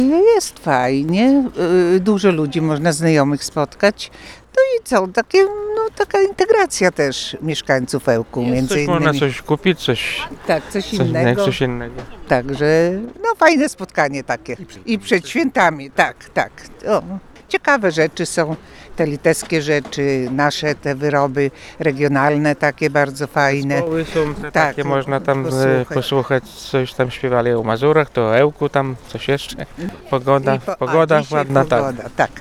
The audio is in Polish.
Jest fajnie, dużo ludzi można znajomych spotkać. No i co, taka integracja też mieszkańców Ełku między Coś innymi. można coś kupić, coś Innego. coś innego. Także fajne spotkanie takie. I przed świętami, tak. O, ciekawe rzeczy są, te litewskie rzeczy, nasze te wyroby regionalne takie bardzo fajne. Szkoły są Tak, takie, można tam posłuchać, coś tam śpiewali o Mazurach, to o Ełku, tam coś jeszcze. Pogoda Dzisiaj ładna, tak. pogoda, tak.